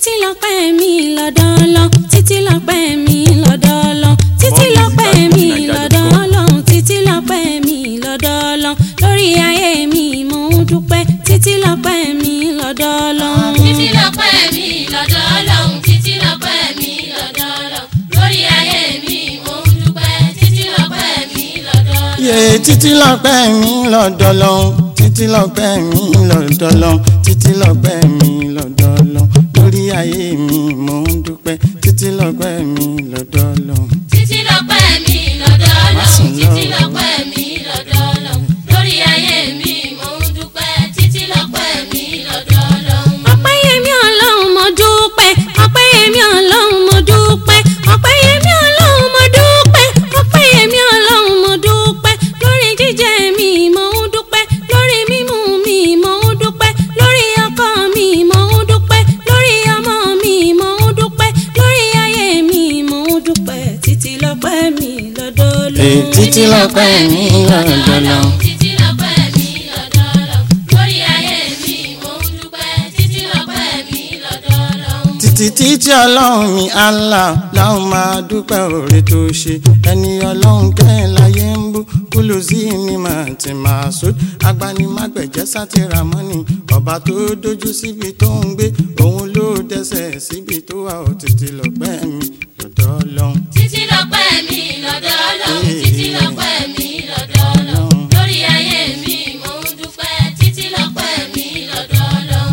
títí lọ́pẹ́ mi lọ́dọ̀ Ọlọ́run, títí lọ́pẹ́ mi lọ́dọ̀ Ọlọ́run, títí lọ́pẹ́ mi lọ́dọ̀ Ọlọ́run, títí lọ́pẹ́ mi lọ́dọ̀ Ọlọ́run, lórí ayé mi mo ń dúpẹ́, títí lọ́pẹ́ mi lọ́dọ̀ Ọlọ́run. Títí lọ́pẹ́ mi lọ́dọ̀ Ọlọ́run, títí lọ́pẹ́ mi lọ́dọ̀ Ọlọ́run, lórí ayé mi mo ń dúpẹ́, títí lọ́pẹ́ mi lọ́dọ̀ Ọlọ́run. Títí lọ́pẹ́ mi lọ́dọ̀ Ọlọ́run, títí lọ́pẹ́ mi lọ́dọ̀ Ọlọ́run, títí lọ́pẹ́ mi lọ́dọ̀ Ọlọ́run, lórí ayé mi mo ń dúpẹ́, títí lọ́pẹ́ mi lọ́dọ̀ Ọlọ́run. Títí lọ́pẹ́ mi lọ́dọ̀ Ọlọ́run, títí lọ́pẹ́ mi lọ́dọ̀ Ọlọ́run, lórí ayé mi mo ń dúpẹ́, títí lọ́pẹ́ mi lọ́dọ̀ Ọlọ́run. Ọpẹ́ yẹmí Ọlọ́run mo dúpẹ́, ọpẹ́ yẹmí Ọlọ́run mo dúpẹ́, ọpẹ́ yẹmí Ọlọ́run mo dúpẹ́, ọpẹ́ yẹmí Ọlọ́run mo dúpẹ́, lórí jíjẹ mi mo ń dúpẹ́, lórí mímu mi mo ń dúpẹ́, lórí ọkọ mi mo ń dúpẹ́, lórí ọmọ mi mo ń dúpẹ́, lórí ayé mi mo ń dúpẹ́, títí lọ́pẹ́ mi lọ́dọ̀ Ọlọ́run. Títí lọ́pẹ́ mi lọ́dọ̀ Ọlọ́run. Títí lọ́pẹ́ mi lọ́dọ̀ Ọlọ́run, lórí ayé mi mo ń dúpẹ́, títí lọ́pẹ́ mi lọ́dọ̀ Ọlọ́run. Títí Ọlọ́run mi Allah láwọn máa dúpẹ́ oore tó ṣe, ẹni Ọlọ́run kẹ́ láyé ń bú kúlù sí ní màá ti máa sọ agbanimágbẹ̀jẹ́ sátìrà mọ́ni ọba tó dojú síbi tó ń gbé òun ló dẹ́sẹ̀ síbi tó wà ó títí lọ́pẹ́ mi lọ́dọ̀ Ọlọ́run. Títí lọ́pẹ́ mi lọ́dọ̀ Ọlọ́run, títí lọ́pẹ́ mi lọ́dọ̀ Ọlọ́run, lórí ayé mi mo ń dúpẹ́, títí lọ́pẹ́ mi lọ́dọ̀ Ọlọ́run.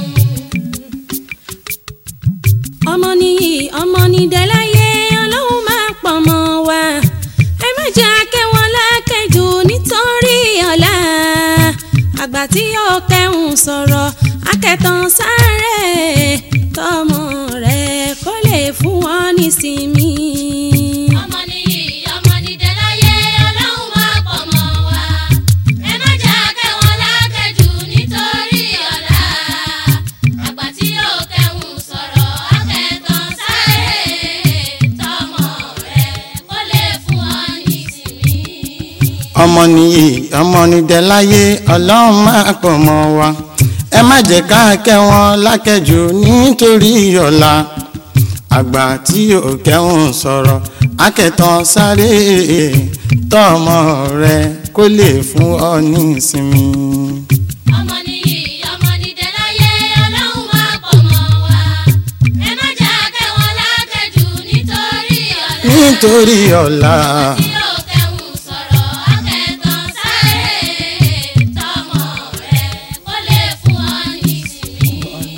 Ọmọ nìyí ọmọ nídẹ̀láyé Ọlọ́run máa pọ̀ mọ́ wa, ẹ má jẹ́ akẹ́wọ́n lákẹ́jù nítorí ọ̀la, àgbà tí yóò kẹ́hùn sọ̀rọ̀ akẹ́tàn sáré tọmọ rẹ̀ kó lè fún wọn nísinmi. Ọmọ nìyí ọmọ nídẹ̀láyé Ọlọ́run máa pọ̀ mọ́ wa, ẹ má jẹ́ akẹ́wọ́n lákẹ́jù nítorí ọ̀la, àgbà tí yóò kẹ́hùn sọ̀rọ̀ akẹ́tàn sáré tọmọ rẹ̀ kó lè fún wọn nísinmi. Ọmọ nìyí ọmọ nídẹ̀láyé Ọlọ́run máa pọ̀ mọ́ wa, ẹ má jẹ́ ká kẹ́ wọn lákẹ́jù nítorí ọ̀la, àgbà tí yóò kẹ́hùn sọ̀rọ̀ akẹ́tàn sáré tọmọ rẹ̀ kó lè fún ọ ní ìsinmi. Ọmọ nìyí ọmọ nídẹ̀láyé Ọlọ́run máa pọ̀ mọ́ wa, ẹ má jẹ́ akẹ́wọ́n lákẹ́jù nítorí ọ̀la, nítorí ọ̀la. tí yóò kẹ́hùn sọ̀rọ̀ akẹ́tàn sáré tọmọ rẹ̀ kó lè fún ọ nísinmi.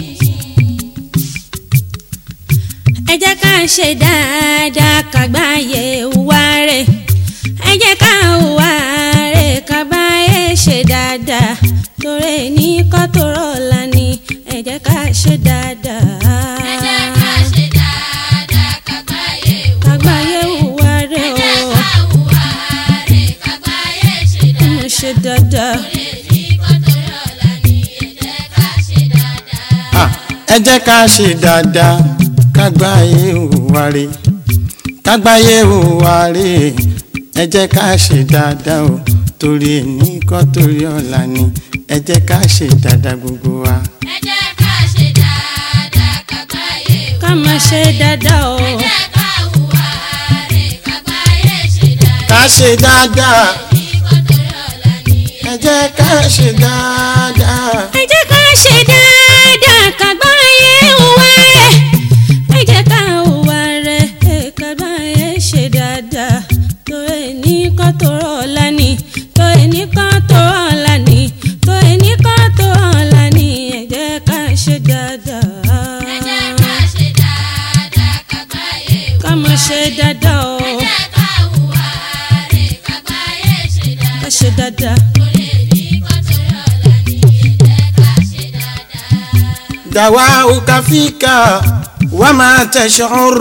Ẹ jẹ́ ká ṣe dáadáa kágbáyé hùwà rẹ̀, ẹ jẹ́ ká hùwà rẹ̀ kágbáyé ṣe dáadáa, torí ní kọ́tòrò ọ̀la ni ẹ jẹ́ ká ṣe dáadáa. Ẹ jẹ́ ká ṣe dáadáa kágbáyé kágbáyé hùwà rẹ̀ ẹ jẹ́ o, ká hùwà rẹ̀ kágbáyé ṣe mo ṣe dáadáa. torí ní kọ́tòrí ọ̀la ni ẹ jẹ́ ká ṣe dáadáa. Ẹ jẹ́ ká ṣe dáadáa kágbáyé hùwà rẹ̀, kágbáyé hùwà rẹ̀, ẹ jẹ́ ká ṣe dáadáa o torí èní kọ́ torí ọ̀la ni ẹ jẹ́ ká ṣe dáadáa gbogbo wa. Ẹ jẹ́ ká ṣe dáadáa kágbáyé ká máa ṣe dáadáa o, ẹ jẹ́ ká hùwà rẹ̀ kágbáyé ṣe dáadáa. ká ṣe dáadáa, Ní kọ́tòrí ọ̀la ni ẹ jẹ́ ká ṣe dáadáa. ẹ jẹ́ ká ṣe dáadáa kágbáyé hùwà rẹ̀, ẹ jẹ́ ká hùwà rẹ̀ kágbáyé ṣe dáadáa, torí ní kọ́tòrò ọ̀la ni, torí ní kọ́tòrò ọ̀la ni, torí ní kọ́tòrò ọ̀la ni ẹ jẹ́ ká ṣe dáadáa. ẹ jẹ́ ká ṣe dáadáa kágbáyé ká máa ṣe dáadáa o, ẹ jẹ́ ká hùwà rẹ̀ kágbáyé ṣe dáadáa. ká ṣe dáadáa. Torí ní kọ́tòrí ọ̀la ni ẹ jẹ́ ká ṣe dáadáa. دواؤك فيك وما تشعر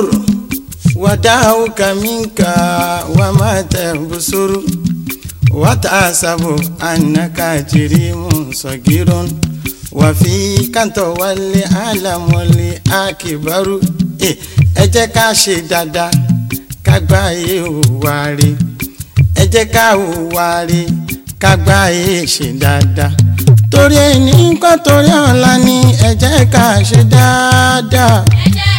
وداؤك منك وما تبصر وتحسب أنك جريم صغير وفيك تولي عالم الأكبر. ẹ jẹ́ ká ṣe dáadáa kágbáyé hùwà rẹ̀, ẹ jẹ́ ká hùwà rẹ̀ kágbáyé ṣe dáadáa torí ẹni nǹkan torí ọ̀la ni ẹ jẹ́ ká ṣe dáadáa. Ẹ jẹ́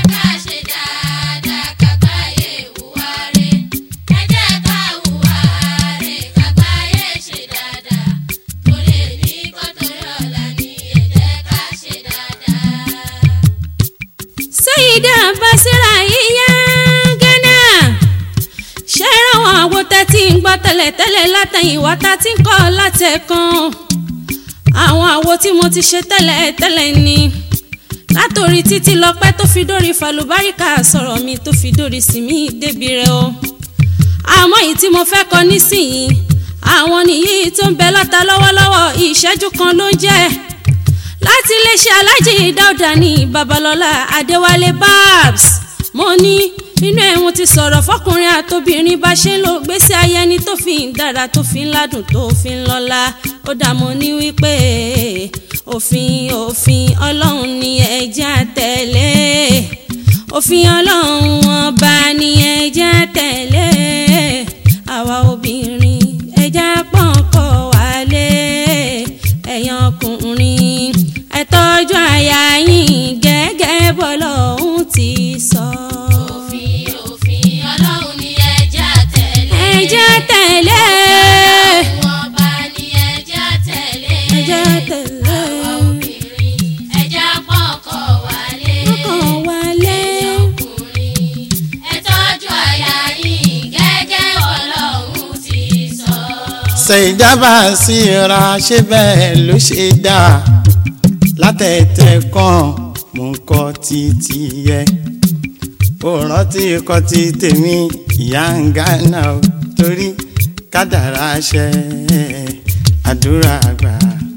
Sẹ́yìndà Básírà yíyá Gánà ṣé ráwọn àwo tẹ́tí ń gbọ́ tẹ́lẹ̀tẹ́lẹ̀ látẹ̀yìnwá tá ti ń kọ́ látẹ̀kan àwọn àwo tí mo ti ṣe tẹ́lẹ̀tẹ́lẹ̀ ni látòrí títí lọ́pẹ́ tó fi dórí falùbáríkà sọ̀rọ̀ mi tó fi dórí sí mi débi rẹ̀ o àmọ́ èyí tí mo fẹ́ kọ nísìnyí àwọn nìyí tó ń bẹ lọ́ta lọ́wọ́lọ́wọ́ ìṣẹ́jú kan ló ń jẹ́ láti iléeṣẹ́ Aláàjì Dáúdà ní Babalọ́lá Adéwálé Babs mo ní inú ẹ̀hún ti sọ̀rọ̀ fọkùnrin àtobìnrin bá ṣe ń lo gbèsè ayé ẹni tó fi ń dára tó fi ń ládùn tó fi ń lọ́lá ó dá mo ní wípé òfin Ọlọ́run ni ẹ jẹ́ á tẹ̀lé òfin Ọlọ́run ọba ni ẹ jẹ́ á tẹ̀lé àwa obìnrin ẹ jẹ́ á pọ́n ọkọ wálé ẹ̀yin ọkùnrin ẹ tọ́jú aya yín gẹ́gẹ́ bọ́lọ́hun ti sọ. òfin Ọlọ́run ni ẹ jẹ́ á tẹ̀lé. ẹ jẹ́ á tẹ̀lé. Ọlọ́run ọba ni ẹ jẹ́ á tẹ̀lé. ẹ jẹ́ á tẹ̀lé. àwa obìnrin ẹ jẹ́ á pọ́n ọkọ wálé. ọkọ wálé. ẹ̀yin ọkùnrin ẹ tọ́jú aya yín gẹ́gẹ́ Ọlọ́run ti sọ. Sẹ́yìndà Básírà ṣé bẹ́ẹ̀ ló ṣe dá látẹ̀tẹ̀ kan mò ń kọ́ títí yẹ ó rántí kọ́ ti tèmi ìyá ń Gánà o torí kádàrá ṣẹ àdúrà àgbà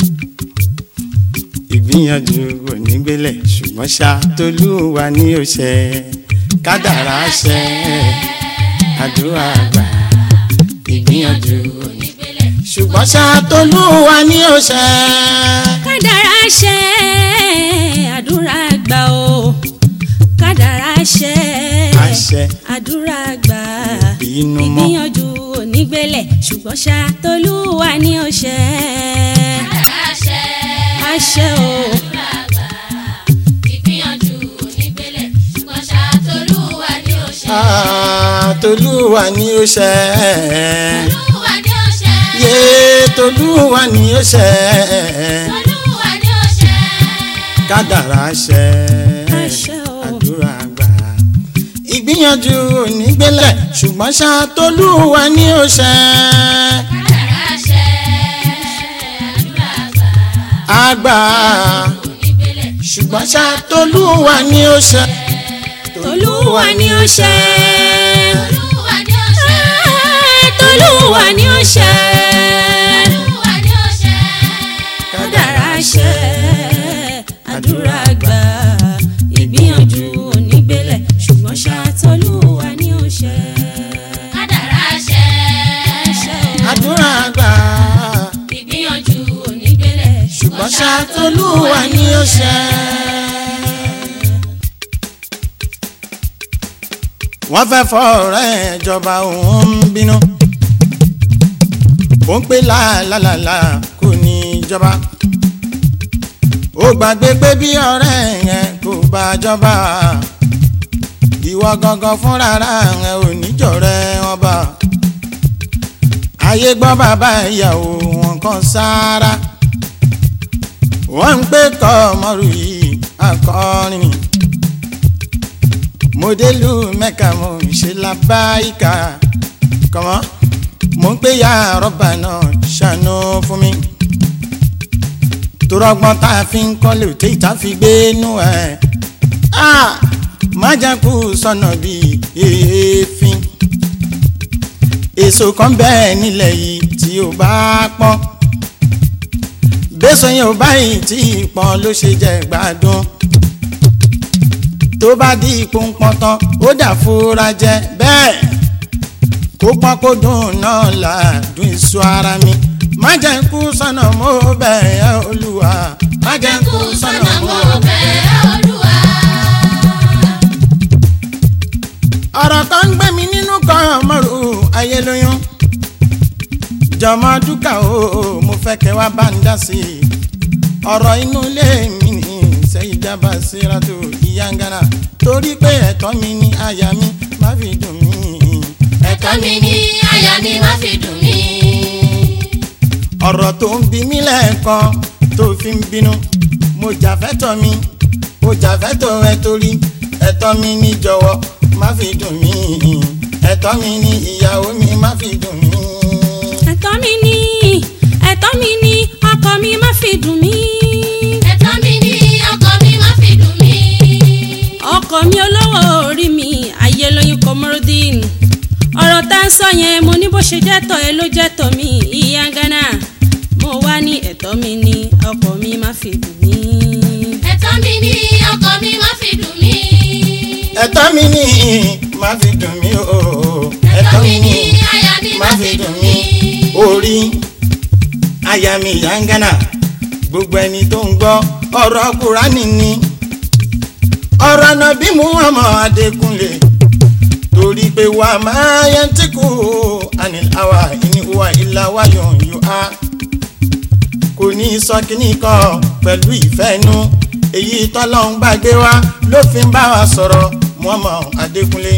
ìgbìyànjú kò ní gbélẹ̀ ṣùgbọ́n ṣá t'Olúwa ní ó ṣẹ kádàrá ṣẹ àdúrà àgbà ìgbìyànjú kò ní ṣùgbọ́n ṣá t'Olúwa ní ó ṣẹ. kádàrá ṣẹ àdúrà gbà o kádàrá ṣẹ àdúrà gbà ìgbìyànjú onígbélẹ̀ ṣùgbọ́n ṣá t'Olúwa ní ó ṣẹ. kádàrá ṣẹ àṣẹ o àdúrà gbà ìgbìyànjú onígbélẹ̀ ṣùgbọ́n ṣá t'Olúwa ní ó ṣẹ. t'Olúwa ní ó ṣẹ. Olúwa ní ó ṣẹ. yé t'Olúwa ní ó ṣẹ. Olúwa ní ó ṣẹ. kádàrá ṣẹ àṣẹ o àdúrà gbà ìgbìyànjú onígbélẹ̀ ṣùgbọ́n ṣá t'Olúwa ní ó ṣẹ. kádàrá ṣẹ àdúrà gbà àgbà onígbélẹ̀ ṣùgbọ́n ṣá t'Olúwa ní ó ṣẹ. t'Olúwa ní ó ṣẹ. Olúwa ní ó ṣẹ. t'Olúwa ní ó ṣẹ. Olúwa ní ó ṣẹ. kádàrá ṣẹ àdúrà gbà ìgbìyànjú onígbélẹ̀ ṣùgbọ́n ṣá t'Olúwa ní ó ṣẹ. kádàrá ṣẹ àdúrà gbà ìgbìyànjú onígbélẹ̀ ṣùgbọ́n ṣá t'Olúwa ní ó ṣẹ. wọ́n fẹ́ fọ́ọ̀rẹ́ ìjọba òun ń bínú ó ń pè láàlálàlà kò ní ìjọba ó gbàgbé pé bí ọ̀rẹ́ yẹn kò bá jọba ìwọ gangan fúnra rẹ̀ ò níjọ̀rẹ́ wọn bá ayé gbọ́ bàbá ìyàwó wọn kan sára wọ́n ń pè kọ́ ọmọrù yìí akọrin ni mo délùú Mẹ́kà mo ń ṣe lábáyíká kọ́mọ́ mo ń pè ya rọ́bà náà ṣàánú fún mi torọ́gbọ́n tá a fi ń kọ́lé òtẹ́ ìta fi gbé nú ẹ̀ májàkú sọ̀nà bíi èéfín èso kan bẹ́ẹ̀ nílẹ̀ yìí tí ó bá pọ́n bẹ́sọ̀ yẹn ò báyìí tí ìpọ́n ló ṣe jẹ́ gbádùn tó bá di ipò ń pọ́n tán ó dà fúra jẹ bẹ́ẹ̀ kó pọ́n kó dùn náà ládùn èso ara mi má jẹ́ ń kú sọ́nà mo bẹ̀ ẹ́ Olúwa má jẹ́ ń kú sọ́nà mo bẹ̀ ẹ́ Olúwa. ọ̀rọ̀ kan ń gbé mi nínú kan mọ́rù ayé lóyún jọmọ dúkà o mo fẹ́ kẹ́ wá bá ń dá sí i ọ̀rọ̀ inú ilé mi ní Sẹ́yìndà Básírà tó ìyá ń Gánà torí pé ẹ̀tọ́ mi ní aya mi má fi dùn mí. ẹ̀tọ́ mi ní aya mi má fi dùn mí. ọ̀rọ̀ tó ń bí mi lẹ́ẹ̀kan tó fi ń bínú mo jàfẹ́tọ̀ mi mo jàfẹ́tọ̀ ẹ torí ẹ̀tọ́ mi ní jọ̀wọ́ má fi dùn mí ẹ̀tọ́ mi ní ìyàwó mi má fi dùn mí. ẹ̀tọ́ mi ní ọkọ mi má fi dùn mí. ẹ̀tọ́ mi ní ọkọ mi má fi dùn mí. ọkọ mi olówó orí mi Ayélóyún Komorudeen ọ̀rọ̀ tá ń sọ yẹn mo ní bó ṣe jẹ́tọ̀ ẹ ló jẹ́tọ̀ mi ìyá Ghana mo wá ní ẹ̀tọ́ mi ní ọkọ mi má fi dùn mí. ẹ̀tọ́ mi ní ọkọ mi má fi dùn mí. ẹ̀tọ́ mi ní má fi dùn mí o. ẹ̀tọ́ mi ní aya mi má fi dùn mí. orí aya mi ìyá Ghana gbogbo ẹni tó ń gbọ́ ọ̀rọ̀ Kùránì ni ọ̀rọ̀ Ànábì Muhammad Adékúnlé torí pé wà máa yantiku anil hawa in huwa illa wahyun yuha kò ní sọ kíní kan pẹ̀lú ìfẹ́ inú èyí tọ́lọ́hun gbàgbé wa ló fi ń bá wa sọ̀rọ̀ Muhammad Adékúnlé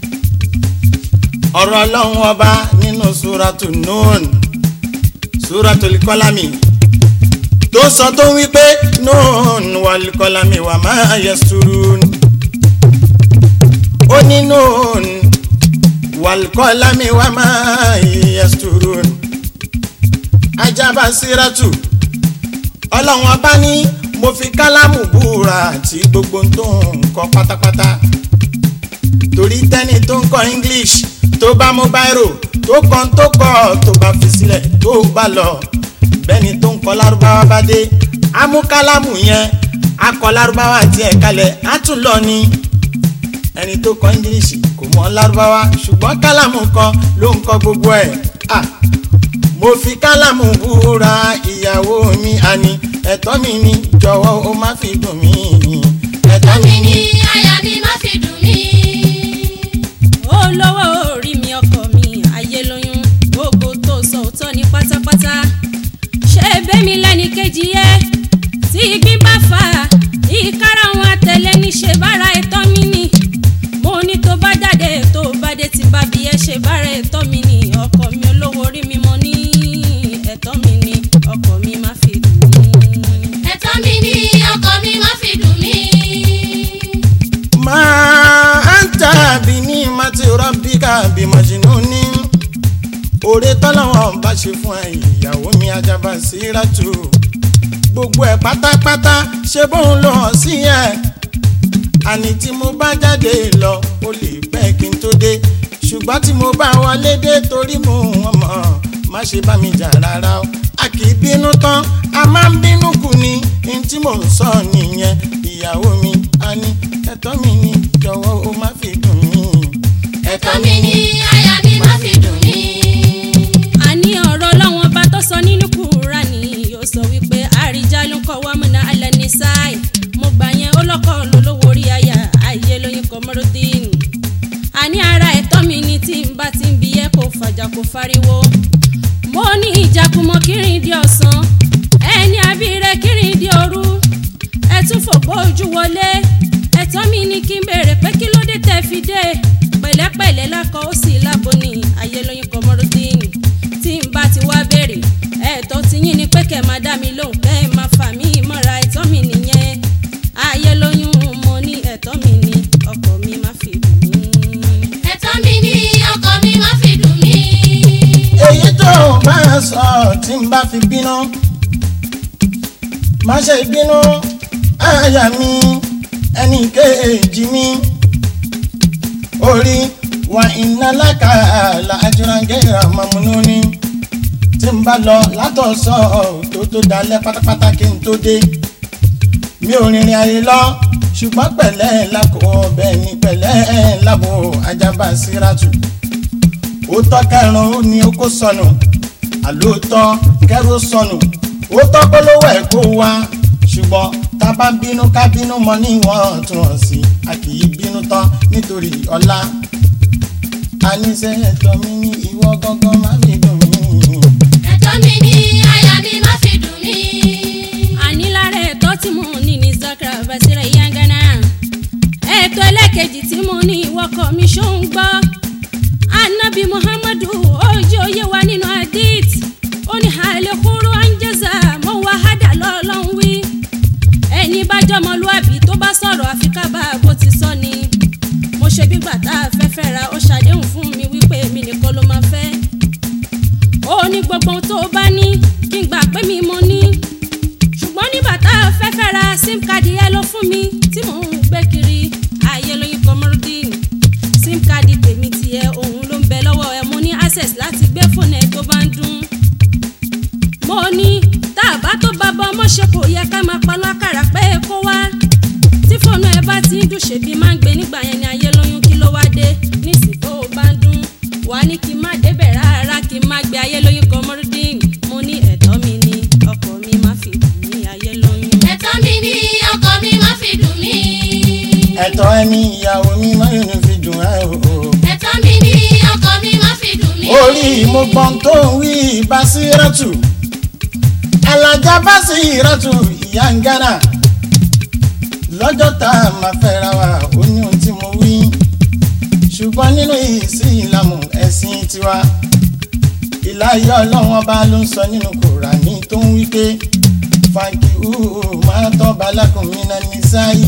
ọ̀rọ̀ Ọlọ́hun ọba nínú Suratul Nun Suratul Qalami tó sọ tó ń wípé Nun wal qalami wa ma yasturun ó ní Nun wal qalami wa ma yasturun ajaba sírátù Ọlọ́hun ọba ní mo fi kálámù búra àti gbogbo tó ń kọ pátápátá torí tẹ́ni tó ń kọ English tó bá mú báírò tó kàn tó kọ tó bá fi sílẹ̀ tó bá lọ bẹ́ni tó ń kọ lárúbáwá bá dé amúkálámù yẹn akọ lárúbáwá tiẹ̀ kalẹ̀ á tún lọ ní ẹni tó kọ English kò mọ lárúbáwá ṣùgbọ́n kálámù kan ló ń kọ gbogbo ẹ̀ mo fi kálámù búra ìyàwó mi àní ẹ̀tọ́ mi ní jọ̀wọ́ ó má fi dùn mí ẹ̀tọ́ mi ní aya mi má fi dùn mí. olówó orí mi ọkọ mi Ayélóyún gbogbo tó sọ òótọ́ ní pátápátá ṣé bẹ́mi lẹ́ni kejì yẹ tí ìgbín bá fà ìkárà wọn àtẹ̀lé ní ṣe bára ẹ̀tọ́ mi ní mo ní tó bá jáde tó bá dé ti bá bí ẹ ṣe bára ẹ̀tọ́ mi ní ọkọ mi olówó orí mi mo ní ẹ̀tọ́ mi ní ọkọ mi má fi dùn mí. ẹ̀tọ́ mi ní ọkọ mi má fi dùn mí. máa ń tàbí ní mati rabbika bí majnuni oore tọ́lọ́wọ́n bá ṣe fún ẹ ìyàwó mi Ajaba Sírátù gbogbo ẹ̀ pátápátá ṣe bóun lọ hàn sí ẹ̀ àní tí mo bá jáde lọ ó lè pẹ́ kí n tó dé ṣùgbọ́n tí mo bá wọlé dé torí mo wọ́n mọ̀ má ṣe bá mi jà rárá o a kì í bínú tán a máa ń bínú kù ní n tí mò ń sọ nìyẹn ìyàwó mi àní ẹ̀tọ́ mi ní jọ̀wọ́ ó má fi dùn mí. ẹ̀tọ́ mi ní aya mi má fi dùn mí. àní ọ̀rọ̀ Ọlọ́hun ọba tó sọ nínú Kùránì ó sọ wípé àrìjálun qawwamuna 'ala an-nisaa mo gbà yẹn ó lọ́kọ lólówó orí aya Ayélóyún Komorudeen àní ara ẹ̀tọ́ mi ní tí n bá ti ń bi ẹ́ kó fàjà kó fariwo mo ní ìjàkùmọ̀ kírin di ọ̀sán ẹni abíire kírin di òru ẹ tún fòpó ojú wọlé ẹ̀tọ́ mi ní kí n béèrè pé kí ló dé tẹ́ fi dé pẹ̀lẹ́pẹ̀lẹ́ lákọ̀ ó sì lábo ní Ayélóyún Komorudeen tí n bá ti wá béèrè ẹ̀tọ́ ti yín ni pé kẹ́ máa dá mi lóhùn kẹ́ ẹ máa fà mí mọ́ra ẹ̀tọ́ mi nìyẹn Ayélóyún mo ní ẹ̀tọ́ mi ní ọkọ mi má fi dùn mí. ẹ̀tọ́ mi ní ọkọ mi má fi dùn mí. èyí tó bá sọ tí n bá fi bínú má ṣe bínú aya mi ẹnì kejì mi orí wa inna laka la ajran ghayra mamnuni tí n bá lọ látọ̀sán tó dalẹ̀ pátápátá kí n tó dé mi ò rìnrìn ayé lọ ṣùgbọ́n pẹ̀lẹ́ lákò ọbẹ̀ ní pẹ̀lẹ́ lábo Ajaba Sírátù ó tọ́ kẹrùn ún ni ó kó sọnù àlóòótọ́ kẹrù sọnù ó tọ́ polówó ẹ̀ kó wá ṣùgbọ́n tá a bá ń bínú ká bínú mọ́ níwọ̀n tún hàn sí a kì í bínú tán nítorí ọlá àníṣe ẹ̀tọ́ mi ní ìwọ gángan má fi dùn mí. ẹ̀tọ́ mi ní aya mi má fi dùn mí. àní lára ẹ̀tọ́ tí mo ní ní Zakra Basira ìyá Ghana ẹ̀tọ́ ẹlẹ́kejì tí mo ní ìwọ́kọ̀ mi ṣó ń gbọ́ Ànábì Muhammadu ojú oyé wa nínú hadith ó ní àlékúrú anjẹ́sà mọ́ wàhádà lọ́lọ́run wí ẹni bá jọmọlúàbí tó bá sọ̀rọ̀ àfikà bá bó ti sọ ni ṣebí gbà tá a fẹ́ fẹ́ra ó ṣàdéhùn fún mi wípé èmi nìkan ló máa fẹ́. ó ní gbogbo ohun tó bá ní kí n gbà pé mi mo ní. ṣùgbọ́n nígbà tá a fẹ́ fẹ́ra sim card ẹ ló fún mi tí mò ń gbé kiri Ayélóyún Komorudeen. sim card tèmi tiẹ̀ òun ló ń bẹ lọ́wọ́ ẹ, mo ní access láti gbé fóònù ẹ tó bá ń dún. mo ní tá a bá tó bá bọ́ ọmọ ṣe kò yẹ ká máa pa lákàrà pé kó wá. tí fóònù ẹ bá ti ń dùn ṣèbí máa ń gbé nígbà yẹn ni Ayélóyún kí ló wá dé nísì tó bá ń dún. wàá ní kí n má débẹ̀ rárá kí n má gbé Ayélóyún Komorudeen. mo ní ẹ̀tọ́ mi ni ọkọ mi má fi dùn mí Ayélóyún. ẹ̀tọ́ mi ni ọkọ mi má fi dùn mí. ẹ̀tọ́ ẹni ìyàwó mi má yóò fi dùn ẹ́ o. ẹ̀tọ́ mi ni ọkọ mi má fi dùn mí. orí mo gbọ́n tó ń wí Basiratu Alájà Basiratu ìyá ń Ghana lọ́jọ́ tá a máa fẹ́ra wa ó ní ohun tí mo wí ṣùgbọ́n nínú ìsìlámù ẹ̀sìn tiwa ìláyé ọlọ́run ọba ló ń sọ nínú Kùránì tó ń wí pé fàǹkì máa tọ́ balákùnrin náà ní sáyì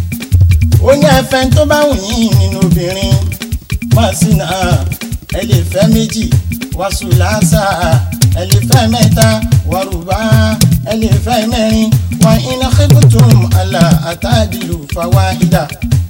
ó ní ẹ̀fẹ́ tó bá wù yín nínú obìnrin máa sì náà ẹ lè fẹ́ méjì wàsùlásà ẹ lè fẹ́ mẹ́ta wàrúbá ẹ lè fẹ́ mẹ́rin wà iná khiftum àlà àtàdìlù fàwáhídà.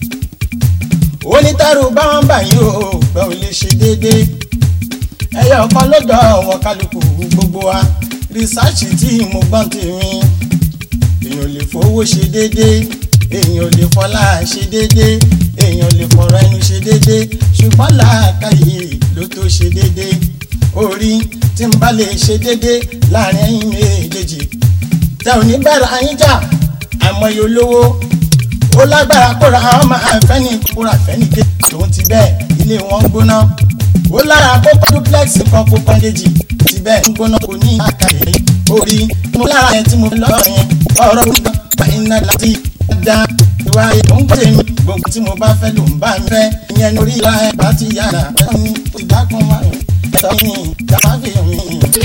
onítàrú bá wọn báyìí ó pẹ́ ò lè ṣe déédéé ẹyẹ ọ̀kan lọ́dọ̀ wọn kálukú gbogbo wa rìsáàcì tí mo gbọ́n tèmi èèyàn lè fowó ṣe déédéé èèyàn lè fọlá ṣe déédéé èèyàn lè fọ̀rọ̀ ẹnu ṣe déédéé ṣùgbọ́n làákàyè ló tó ṣe déédéé orí tí n bá lè ṣe déédéé láàrin ẹ̀yin méjèèjì tẹ ò ní bẹ̀rẹ̀ ayín jà àmọye olówó ó lágbára kóra àwọn máa fẹ́ ní kóra fẹ́ ní ké tòun ti bẹ́ẹ̀ ilé wọn gbóná ó lára kókó duplex kan kó pọ́ngéjì ti bẹ́ẹ̀ ń gbóná kò ní àkàyè orí mo lára yẹn tí mo lọ́ọ̀ yẹn ọ̀rọ̀ gbígbà pa iná láti dá ìwà ètò ń gbé mi gbogbo tí mo bá fẹ́ ló ń bá mi fẹ́ ìyẹn lórí ìlà ẹ̀ bá ti yára ẹ̀ ní ìdá kan wà ẹ̀tọ́ mi ìjàmbá fi mi.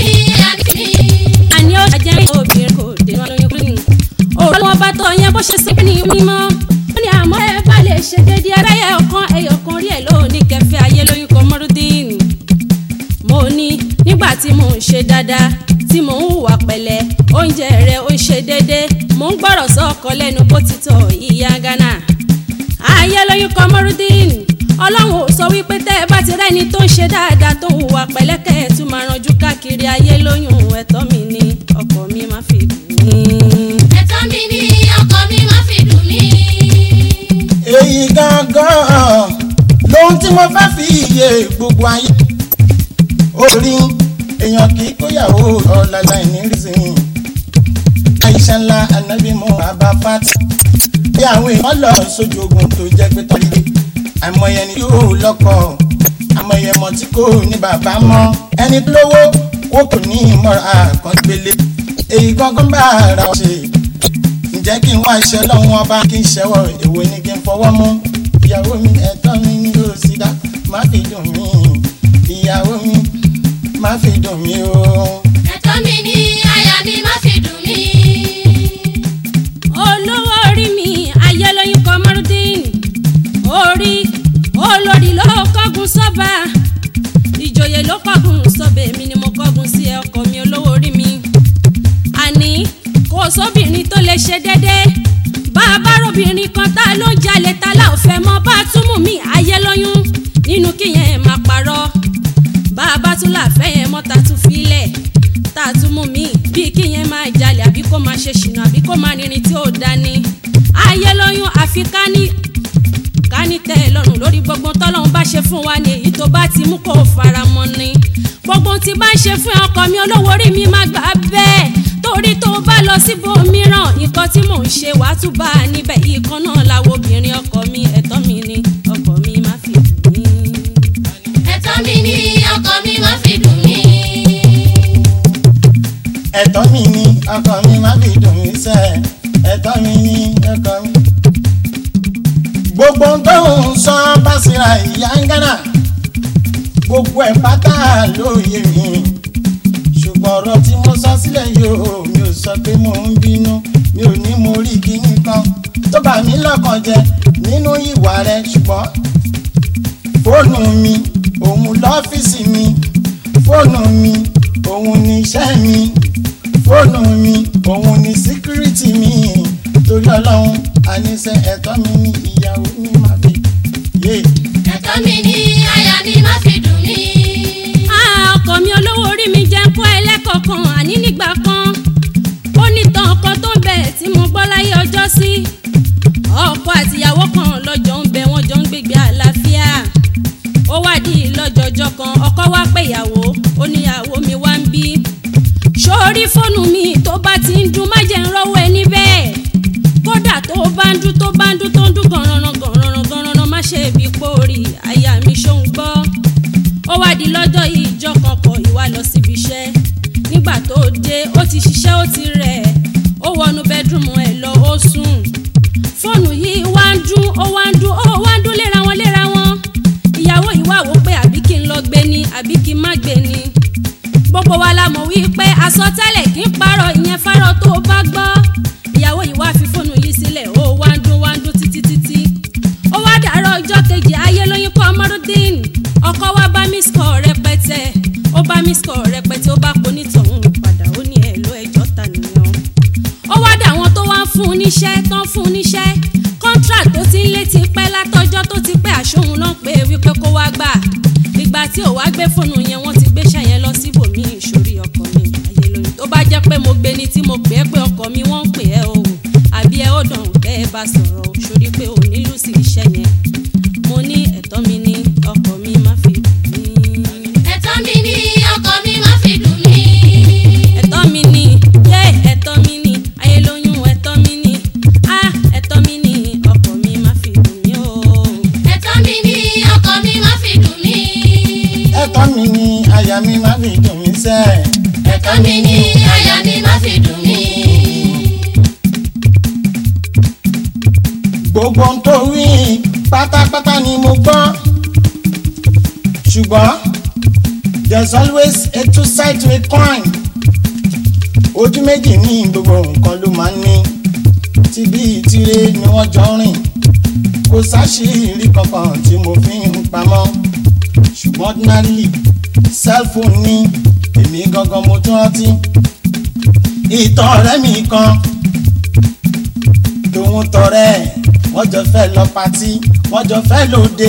àní ó ṣàjẹ́ obìnrin kò dé wọn lóyún kúrin òun wọn bá tọ yẹn bó ṣe sí ní mímọ́ ó ní àmọ́ ẹ bá lè ṣe déédéé ẹlẹ́yẹ ẹyọkan rí ẹ̀ lónìí kẹfẹ́ Ayélóyún Komorudeen. mo ní nígbà tí mò ń ṣe dáadáa tí mò ń hùwà pẹ̀lẹ́ oúnjẹ rẹ̀ ó ń ṣe déédéé mò ń gbọ́rọ̀ sọ́ọ̀kọ lẹ́nu bó ti tọ̀ ìyá Ghana. Ayélóyún Komorudeen ọlọ́run ò sọ wípé tẹ́ ẹ bá ti rẹ́ni tó ń ṣe dáadáa tó ń hùwà pẹ̀lẹ́kẹ́ ẹ̀ tún máa ranjú káàkiri Ayélóyún ẹ̀tọ́ mi ni ọkọ mi má fi dùn mí. ẹ̀tọ́ mi ni ọkọ mi má fi dùn mí. èyí gangan lóhun tí mo fẹ́ fi iye gbogbo ayé orí èèyàn kì í kóyàwó ọ̀làlà ìnírísìn àìṣà ńlá ànábì mú abafat bí àwọn èèyàn lọ sójú ogun tó jẹ́ pé tọ́lé àìmọye ni yóò lọ́kọ àìmọye mọ̀ tí kò ní bàbá mọ́ ẹni lówó kó kò ní ìmọ̀ra kan gbélé èyí gangan bá ara ṣe ǹjẹ́ kí n wá ṣe lọ́wọ́ ọba kí n ṣẹ́wọ̀ èwo ni kí n fọwọ́ mú ìyàwó mi ẹ̀tọ́ mi ní yóò sì dá má fi dùn mí ìyàwó mi má fi dùn mí o. ẹ̀tọ́ mi ni aya mi má fi dùn mí. olówó orí mi Ayélóyún Komorudeen orí olórí ló kọ́gun sọ́ba ìjòyè ló kọ́gun sọ́ba èmi ni mo kọ́gun sí ẹ ọkọ mi olówó orí mi. àní kò sóbìnrin tó lè ṣe déédéé bá a bá robìnrin kan tá ló ń jalè tá la ò fẹ́ mọ́ bá a tún mú mi Ayélóyún nínú kíyẹn máa parọ́ bá a bá tún láfẹ́ yẹn mọ́ ta tún filẹ̀ tá a tún mú mi bíi kíyẹn máa jalè àbí kó máa ṣe ṣìnà àbí kó máa rìnrìn tí ò dání. Ayélóyún àfi ká ní tẹ́ ẹ lọ́rùn lórí gbogbo tọ́lọ́run bá ṣe fún wa ní èyí tó bá ti mú kó o fara mọ́ ni gbogbo tí bá ń ṣe fún ọkọ mi olówó orí mi má gbà bẹ́ẹ̀ torí tó bá lọ síbòmíràn nǹkan tí mò ń ṣe wàá tún bá a níbẹ̀ ìkan náà làwọn obìnrin ọkọ mi ẹ̀tọ́ mi ni ọkọ mi má fi dùn mí. ẹ̀tọ́ mi ni ọkọ mi má fi dùn mí. ẹ̀tọ́ mi ni ọkọ mi má fi dùn mí sẹ́ ẹ̀tọ́ mi ni ọkọ mi. gbogbo tó ń sọ Basira ìyá ń Ghana gbogbo ẹ̀ pátá ló yé mi ṣùgbọ́n ọ̀rọ̀ tí mo sọ sílẹ̀ yóò mi ò sọ pé mo ń bínú mi ò ní mo rí kíní kan tó bà mí lọ́kàn jẹ́ nínú ìwà rẹ̀ ṣùgbọ́n fóònù mi òun lọ́fíìsì mi, fóònù mi òun ní iṣẹ́ mi, fóònù mi òun ní síkírítì mi. Torí Ọlọ́run àníṣe ẹ̀tọ́ mi ní ìyàwó mi máa fi yé. ẹ̀tọ́ mi ní aya mi má fi dùn mí. ọkọ mi olówó orí mi jẹ́ ń kọ́ ẹlẹ́kọ̀ọ̀kan àní nígbà kan ó ní tán ọkọ tó ń bẹ̀ tí mo gbọ́ láyé ọjọ́ sí. ọkọ àtìyàwó kan lọ́jọ́ ń bẹ wọ́n jọ ń gbégbé àlàáfíà. ó wádìí lọ́jọ́jọ́ kan ọkọ wá pé ìyàwó ó níyàwó mi wá ń bí. sórí fóònù mi tó bá ti ń dún má jẹ́ ń rọ́wọ́ ẹ níbẹ̀. kódà tó bá ń dún tó ń dún gànrànràn má ṣe bí pórí àyà mi ṣó ń gbọ́. ó wá di lọ́jọ́ ìjọ kan kọ ìwà lọ síbi iṣẹ́. nígbà tó dé ó ti ṣiṣẹ́ ó ti rẹ̀ ó wọnú bẹ́dúrúmù ẹ̀ lọ ó sùn. fóònù yìí wá ń dún léra wọn. ìyàwó ìwà wò pé àbí kí n lọ gbé ni àbí kí n má gbé ni. gbogbo wa la mọ̀ wípé àsọtẹ́lẹ̀ kì í parọ́ ìyẹn fárọ́ tó bá gbọ́. ìyàwó ìwà fi fóònù yìí sílẹ̀ ó wá ń dún títí. ó wá dàárọ̀ ọjọ́ kejì Ayélóyún kọ́ Ọmọrúdín. ọkọ wa bá miss call rẹpẹtẹ ó bá ponítọ̀hún padà ó ní ẹ̀ ló ẹjọ́ ta nìyẹn. ó wá dà wọn tó wá ń fún un níṣẹ́ contract tó ti ń létí pẹ́ látọjọ́ tó ti pẹ́ àṣóhun náà pé wípé kó wá gbà. ìgbà tí ò wá gbé fóònù yẹn wọ́n ti gbéṣẹ́ yẹn lọ síbòmíì. ìṣòrí ọkọ mi Ayélóyún tó bá jẹ́ pé mo gbé ni tí mo pè é pé ọkọ mi wọ́n ń pè ẹ́ o àbí ẹ ó dàn kẹ́ ẹ bá sọ̀rọ̀ ṣorí pé ò nílùú sí iṣẹ́ yẹn. mo ní ẹ̀tọ́ mi ní ọkọ mi má fi dùn mí. ẹ̀tọ́ mi ní ọkọ mi má fi dùn mí. ẹ̀tọ́ mi ní ẹ̀tọ́ mi ní Ayélóyún ẹ̀tọ́ mi ní ẹ̀tọ́ mi ní ọkọ mi má fi dùn mí o. ẹ̀tọ́ mi ní ọkọ mi má fi dùn mí. ẹ̀tọ́ mi ní aya mi má fi dùn mí sẹ́. ẹ̀tọ́ mi ní aya mi má fi dùn mí. gbogbo ohun tó wí pátápátá ni mo gbọ́, ṣùgbọ́n there's always a two side to a coin. ojú méjì ní gbogbo nǹkan ló máa ń ní. tí bí ìtìrẹ ni wọ́n jọ rìn, kò sáṣìírí kankan tí mo fi ń pamọ́. ṣùgbọ́n ordinarily cellphone ní èmi gangan mo tún rántí. ìtàn ọ̀rẹ́ mi kan tòun tọrẹ ẹ̀ wọ́n jọ fẹ́ lọ patí wọ́n jọ fẹ́ lóde.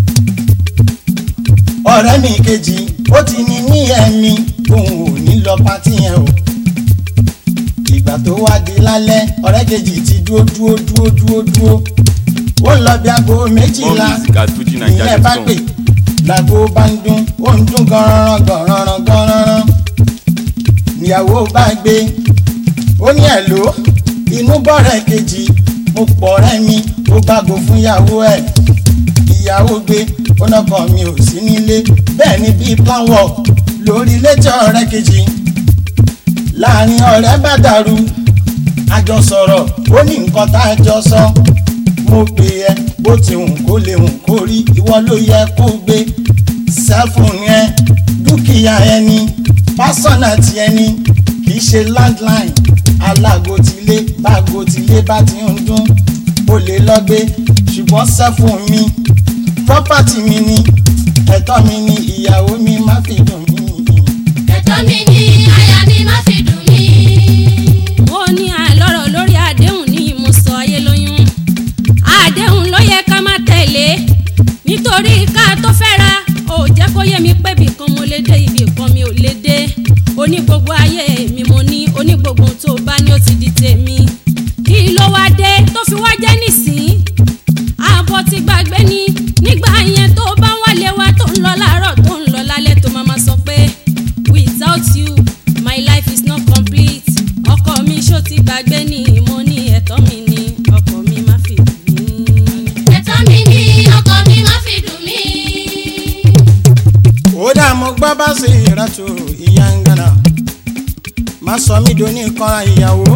ọ̀rẹ́ mi kejì ó ti ní ẹ̀mí òun ò ní lọ patí yẹn o. ìgbà tó wá di lálẹ́ ọ̀rẹ́ kejì ti dúró. ó lọ bí aago 12 ìyẹn bá pè láago bá ń dún ó ń dún gànrànràn. níyàwó bá gbé ó ní ẹ̀ ló inú bọ̀rẹ̀ kejì mo pọ̀ rẹ́ mi ó gbàgbó fún ìyàwó ẹ̀. ìyàwó gbé ọ̀nàkàn mi ò sí nílé bẹ́ẹ̀ ni bíi plan work lórí létí ọ̀rẹ́ kejì. láàrin ọ̀rẹ́ bá dàrú àjọ sọ̀rọ̀ ó ní nǹkan tá a jọ sọ. mo pè ẹ́ bó ti hùn kó lè hùn kó rí ìwọ ló yẹ kó gbé cellphone yẹn dúkìá ẹni pásọ̀nà ti ẹni kì í ṣe landline. alágòtílé bágòtílé bá ti ń dún ó lè lọ gbé, ṣùgbọ́n cellphone mi property mi ni. ẹ̀tọ́ mi ni ìyàwó mi má fi dùn mí. ẹ̀tọ́ mi ní aya mi má fi dùn mí. mo ní àlọ́rọ̀ lórí àdéhùn ní mo sọ Ayélóyún. àdéhùn ló yẹ ká má tẹ̀lé nítorí ká tó fẹ́ra ó jẹ́ kó yé mi pé ibìkan mo lè dé ibìkan mi ò lè dé. oní gbogbo ayé mi mo ní oní gbogbo tó bá ní ó ti di tèmi. kí ló wá dé tó fi wá jẹ́ nísìn? ààbọ̀ ti gbàgbé ni nígbà yẹn tó bá ń wálé wa tó ń lọ láàárọ̀ tó ń lọ lálẹ́ tó máa máa sọ pé without you my life is not complete. ọkọ mi ṣó ti gbàgbé ni mo ní ẹ̀tọ́ mi ni ọkọ mi má fi dùn mí. ẹ̀tọ́ mi ní ọkọ mi má fi dùn mí. ó dà mo gbọ́ bá sí ìrẹ́tù ìyá ń gánà má sọ mí do ní ìkanra ìyàwó.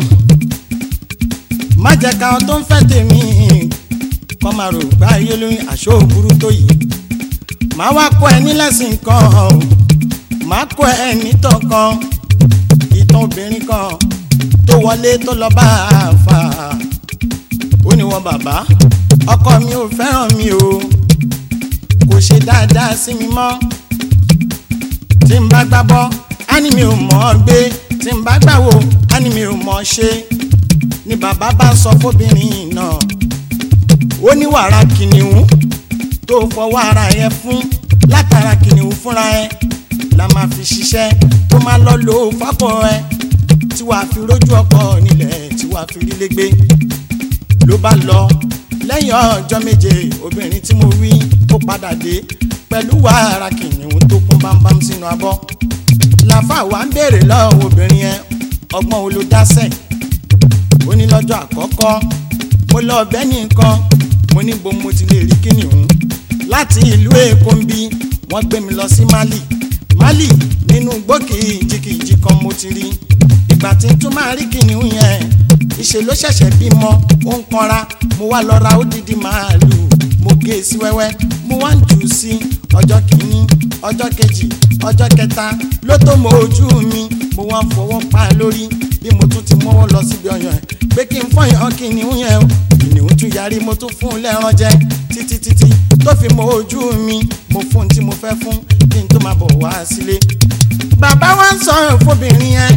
má jẹ́ káwọn tó ń fẹ́ tèmi kọ́ máa rò pé Ayélóyún àṣọ òbúrú tó yìí. má wá kọ́ ẹ nílẹ̀sìn kan o má kọ́ ẹ nítàn kan. ìtàn obìnrin kan tó wọlé tó lọ bá a fà á. ó ní wọn bàbá ọkọ mi ò fẹ́ràn mi o kò ṣe dáadáa sí mi mọ́. tí n bá gbá bọ́ á ní mi ò mọ̀ ọ́ gbé, tí n bá gbà wò á ní mi ò mọ̀ ọ́ ṣe. ni bàbá bá sọ fóbìnrin náà, ó ní wàrà kìnìún tó fọwọ́ ara ẹ fún, látara kìnìún fúnra ẹ la máa fi ṣiṣẹ́ tó máa lọ lò ó fápọ̀ ẹ, tí wàá fi rójú ọkọ nílẹ̀, tí wàá fi rí légbé. ló bá lọ lẹ́yìn ọjọ́ méje, obìnrin tí mo wí ó padà dé pẹ̀lú wàrà kìnìún tó kún bámbám sínú abọ́. làfà wá ń béèrè lọ́wọ́ obìnrin yẹn, ọgbọ́n wo ló dá sẹ̀? ó ní lọ́jọ́ àkọ́kọ́ mo lọ ọbẹ̀ nìkan, mo ní bo mo ti lè rí kìnìún. láti ìlú Èkó ń bí wọ́n gbé mi lọ sí Mali nínú gbòkì jìkìjì kan mo ti rí. ìgbà tí n tún máa rí kìnìún yẹn, ìṣe ló ṣẹ̀ṣẹ̀ bímọ ó ń kanra, mo wá lọ ra odidi màálù, mo gé e sí wẹ́wẹ́, mo wá ń jù ú sí. ọjọ́ kìíní, ọjọ́ kejì, ọjọ́ kẹta ló tó mọ ojú mi, mo wá ń fọwọ́ pa á lórí bí mo tún ti mọ́wọ́ lọ síbi ọyàn ẹ̀ pé kí n fọyàn kìnìún yẹn o. kìnìún tún yarí, mo tún fún un lẹ́ran jẹ títí tó fi mọ ojú mi, mo fún un tí mo fẹ́ fún kí n tó máa bọ̀ wá sílé. bàbá wa ń sọ̀rọ̀ fóbìnrin yẹn,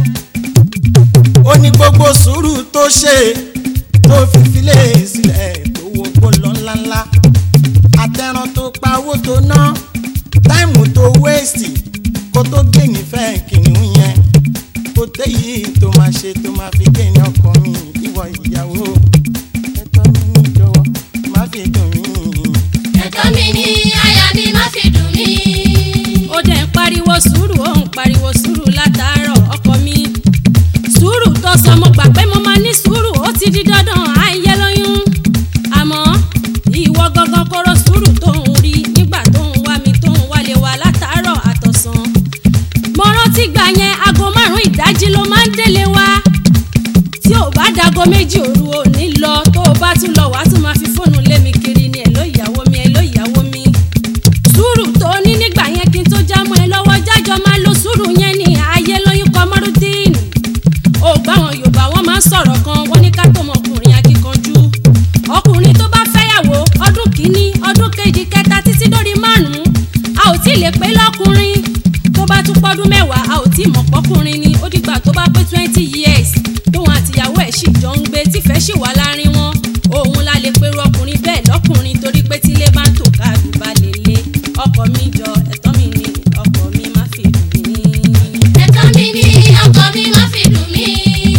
ó ní gbogbo sùúrù tó ṣe tó fi filé sílẹ̀ tó wo gbólọ ńláńlá, àtẹran tó pa owó tó ná, táìmù tó wéèsì kó tó gbé nífẹ̀ẹ́ kìnìún yẹn, kó téyìí tó máa ṣe tó máa fi gbé ní ọkọ mi. ìwọ ìyàwó ẹ̀tọ́ mi ní jọ̀wọ́ má fi dùn mí. ẹ̀tọ́ mi ní aya mi má fi dùn mí. ó dẹ̀ ń pariwo sùúrù, ó ń pariwo sùúrù látàárọ̀ ọkọ mi. sùúrù tó sọ mo gbà pé mo máa ní sùúrù, ó ti di dandan àìyẹ lóyún. àmọ́ ìwọ gangan kóró sùúrù tó ń rí nígbà tó ń wá mi tó ń wálé wa látàárọ̀ àtọ̀sán. mo rántí gbà yẹn aago 5 ìdájí ló máa ń délé wa. tí ò bá dago 2 òru ò ní lọ, tó o bá tún lọ wàá tún máa fi fóònù lé mi kiri ni ẹ̀ló ìyàwó mi, ẹ̀ló ìyàwó mi. sùúrù tó ní nígbà yẹn kí n tó já mọ́ ẹ lọ́wọ́, jájọ máa lo sùúrù yẹn ní ayé lóyún Kọmọrúdín. ó gbá wọn Yorùbá wọn máa ń sọ̀rọ̀ kan, wọ́n ní ká tó mọ ọkùnrin akíkanjú. ọkùnrin tó bá fẹ́yàwó ọdún kìíní, ọdún kejì, kẹta títí dórí 5, a ò tí ì lè pé lọ́kùnrin. tó bá tún pọ́dún 10, a ò tí ì mọ̀ pọ́kùnrin ni. ó dìgbà tó bá pé 20 years tóun àtìyàwó ẹ̀ sì jọ ń gbé, tífẹ́ sì wà láàrin wọn, òun la lè pèrò ọkùnrin bẹ́ẹ̀ lọ́kùnrin, torí pé tílé bá ń tò káàdù bá lè lé. ọkọ mi jọ ẹ̀tọ́ mi ni, ọkọ mi má fi dùn mí. ẹ̀tọ́ mi ní ọkọ mi má fi dùn mí.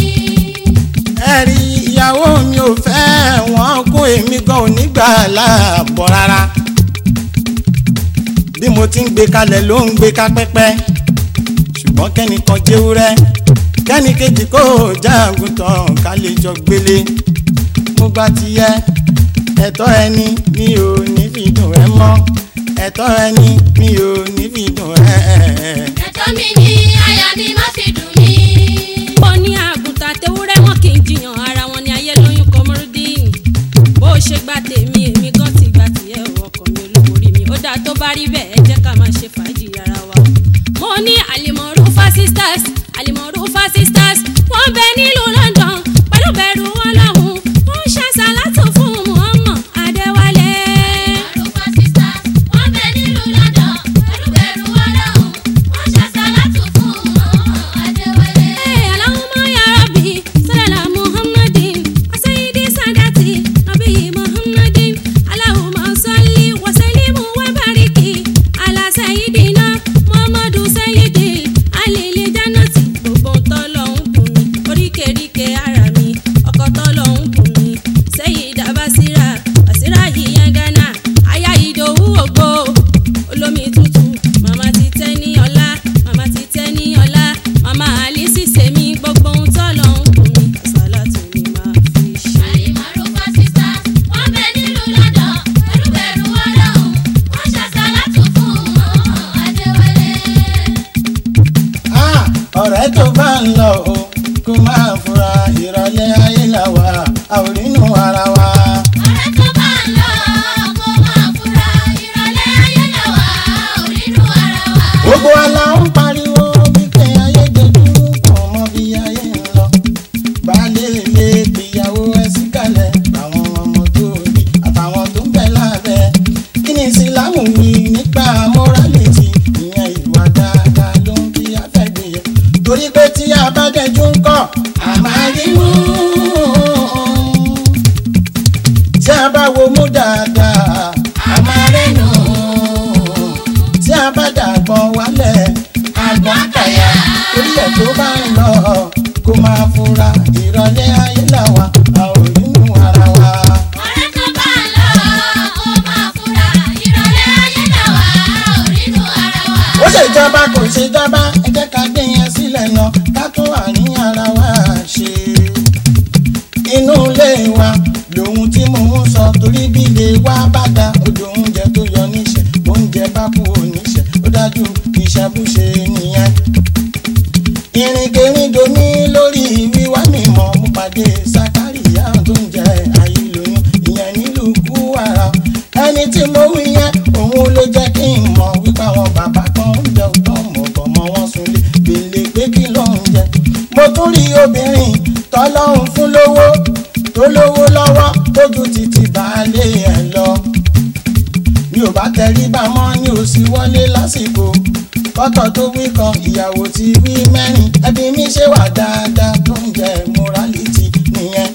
ẹ̀rí ìyàwó mi ò fẹ́ wọn kó èmi gan ò ní gbà láàbọ̀ rárá. bí mo ti ń gbé kalẹ̀ ló ń gbé ká pẹ́pẹ́, ṣùgbọ́n kẹ́nìkan jẹ́wúrẹ́ kẹ́nì kejì kó jágùntàn ká lè jọ gbélé. mo gbà ti yẹ ẹ̀tọ́ ẹni mi ò ní fi dùn ẹ́ mọ́, ẹ̀tọ́ ẹni mi ò ní fi dùn ẹ́. ẹ̀tọ́ mi ní aya mi má fi dùn mí. ó ní àgùntàn àtewúrẹ́ wọn kì í jiyàn ara wọn ní ayé lóyún Kọmọrúdín. bó o ṣe gba tèmi, èmi gan ti gba tìyẹ ọkọ mi olówó rí mi. ó dáa tó bá rí bẹ́ẹ̀, ẹ jẹ́ ká máa ṣe fàájì ara wa. mo ní Alimorufa sisters, Alimorufa sisters, wọ́n bẹ nílùú London pẹ̀lú bẹ̀rù wọn lọ́hùn, wọ́n ṣe sàlátù fún Muhammad Adéwálé. Alimorufa sisters, wọ́n bẹ nílùú London pẹ̀lú bẹ̀rù wọn lọ́hùn, wọ́n ṣe sàlátù fún Adéwálé. bá dàgbọ́n wálẹ̀ àgbọ̀n àkàyà torí ẹ̀ tó bá ń lọ kó máa fura ìrọ̀lẹ́ ayé làwà a ò nínú ara wa. ọ̀rẹ́ tó bá ń lọ ó máa fura ìrọ̀lẹ́ ayé làwà a ò nínú ara wa. ó ṣèjọba kò ṣèjọba ẹ jẹ́ ká gbé yẹn sílẹ̀ náà ká tó àárín ara wa ṣe. inú ilé wa lòun tí mò ń sọ torí bí ilé wa bá da odò oúnjẹ tó yọ níṣẹ́ oúnjẹ bá kú oníṣẹ́ ó dájú ìṣàbùṣe nìyẹn. ìrìnkèrindò ní lórí wíwá mímọ́ mo pàdé Sàkáríyà tó ń jẹ àyílóyún ìyẹn nílùú Kúwàrà. ẹni tí mo wí yẹn òun ló jẹ́ kí n mọ̀ wípé àwọn bàbá kan ń jẹ òótọ́ mọ̀ọ́bọ̀mọ́ wọn súnlé gbèlè pé kí ló ń jẹ. mo tún rí obìnrin tọ́lọ́hún fún lówó tó lówó lọ́wọ́ tójú títí baálé ẹ̀ lọ. mi ò bá tẹríba mọ́ ní òsì wọlé lásìkò kọ́tọ̀ tó wí kan ìyàwó ti wí mẹ́rin ẹbí mi ṣe wà dáadáa tó ń jẹ morality nìyẹn.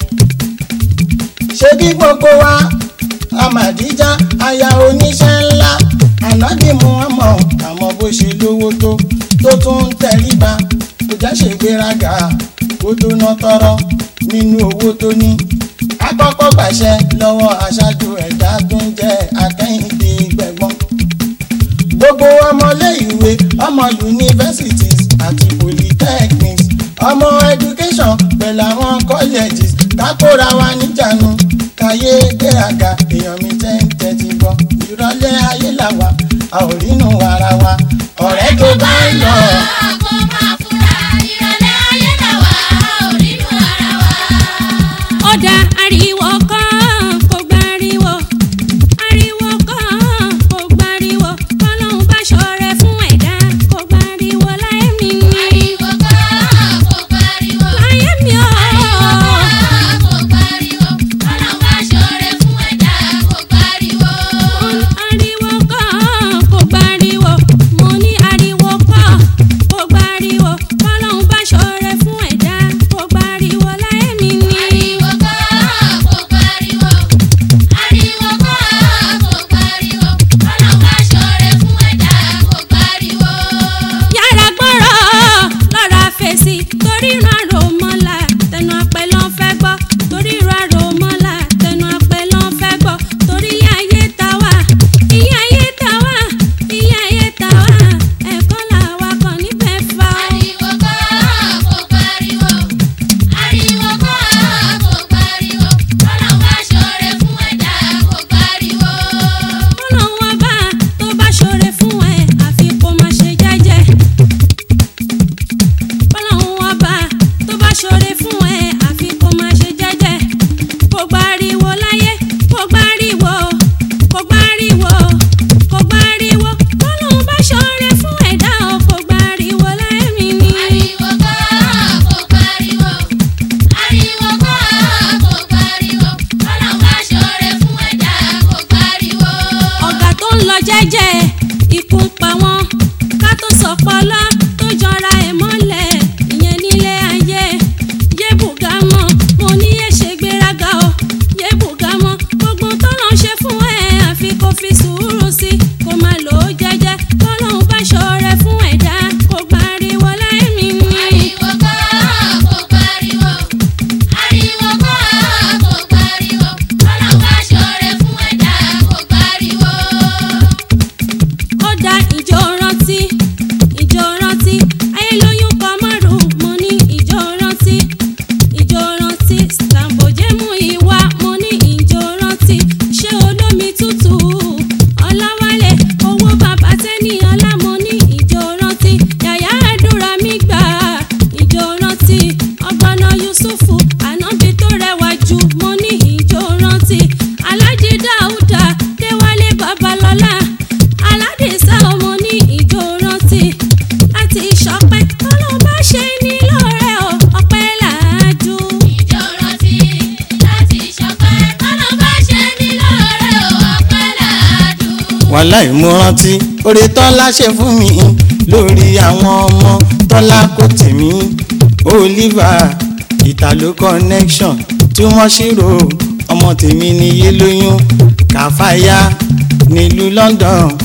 ṣé bí gbogbo wa Amadija aya oníṣẹ́ ńlá Ànábì Muhammad àmọ́ bó ṣe lówó tó tún ń tẹríba kò já ṣe gbéraga kó tó ná tọrọ nínú owó tó ní. akọ́kọ́ gbàṣẹ lọ́wọ́ aṣáájú ẹ̀dá tó ń jẹ́ Akẹ́yìndé Gbẹ̀gbọ́n. gbogbo ọmọlé ìwé ọmọ universities àti polytechnics ọmọ education pẹ̀lú àwọn colleges kákóra wa níjànú káyé gbéraga èèyàn mi tẹ́tí gbọ́ ìrọ̀lẹ́ ayé làwà a ò rínú ara wa. ọ̀rẹ́ tó bá ń lọ kó máa fura ìrọ̀lẹ́ ayé làwà a ò nínú ara wa. ọ̀dà ariwo kan kò gbariwo ariwo kan kò gbariwo kọ́lọ́hún bá ṣọ̀rẹ́ fún ẹ̀dá kò gbariwo láyé mi ni. ariwo kan kò pariwo. láyé mi ò. kò pariwo. ọlọ́run bá ṣoore fún ẹ̀dá kò pariwo. ariwo kan kò gbariwo mo ní ariwo kan kò gbariwo kọ́lọ́hún bá ṣọ̀rẹ́ fún ẹ̀dá kò gbariwo láyé mi ni. ariwo kan kò pariwo. ariwo kan kò pariwo. ọlọ́run bá ṣoore fún ẹ̀dá kò pariwo. yàrá gbọ́rọ̀ lọ́ra fèsì torí ìran àròmọ́là tẹnu apẹ̀ lọ́n fẹ́ gbọ́ torí ìran àròmọ́là tẹnu apẹ̀ lọ́n fẹ́ gbọ́ torí ilé ayé ta wá ilé ayé ta wá ilé ayé ta wá ẹ̀kọ́ làwa kàn níbẹ̀ fà ó. ariwo kan kò pariwo. ariwo kan kò pariwo. ọlọ́run bá ṣoore fún ẹ̀dá kò pariwo. ọlọ́run ọba tó bá ṣoore fún ẹ àfi kó má ṣe jẹ́jẹ́. ọlọ́run ọba tó bá ṣoore fún ẹ àfi kó má ṣe jẹ́jẹ́. kò gbariwo láyé kò gbariwo kò gbariwo kò gbariwo ọlọ́run bá ṣoore fún ẹ̀dá o kò gbariwo láyé mi ni. ariwo kan kò pariwo. ariwo kan kò pariwo. ọlọ́run bá ṣoore fún ẹ̀dá kò pariwo. ọ̀gá tó ń lọ jẹ́jẹ́ ikú ń pa wọ́n ká tó sọ̀pọ̀lọ́ tó jọra ẹ̀ mọ́lẹ̀ ìyẹn nílé ayé yébùgá mọ́ mo ní yé ṣe gbéraga o yébùgá mọ́ gbogbo tọ́lọ́ ń ṣe fún ẹ àfi kó fi sùúrù sí kó má lò ó jẹ́jẹ́ tọ́lọ́hún bá ṣọ̀rẹ́ fún ẹ̀dá kó gbariwo láyé mi ni. ariwo kan kò pariwo. ariwo kan kò pariwo. ọlọ́run bá ṣoore fún ẹ̀dá kò pariwo. ó dá ìjọ rántí ayé lóyún kọ márùn mo ní ìjọ rántí Sàmbòjé mú ìwà mo ní ìjọ rántí ṣé olómi tútù Ọláwálé owó bàbá tẹ́ni ọlá mo ní ìjọ rántí yàyà àdúrà mi gbà ìjọ rántí ọgbọ́nà Yusufu ànábì tó rẹwà jù mo ní ìjọ rántí Aláàjì Dáúdà Déwálé Babalọ́lá aládìsá ọmọ ní ìjọ rántí láti ìṣọpẹ́ ọlọ́run bá ṣe ní lọ́rẹ́ o ọpẹ́ làájú. ìjọ rántí láti ṣọpẹ́ ọlọ́run bá ṣe ní lóore o ọpẹ́ làádùn. wàláì mo rántí oore tọ́lá ṣe fún mi lórí àwọn ọmọ tọ́lá kò tèmí Oliver Italo connection tí wọ́n ṣírò ọmọ tèmi ní yé lóyún Kàfáyà nílùú London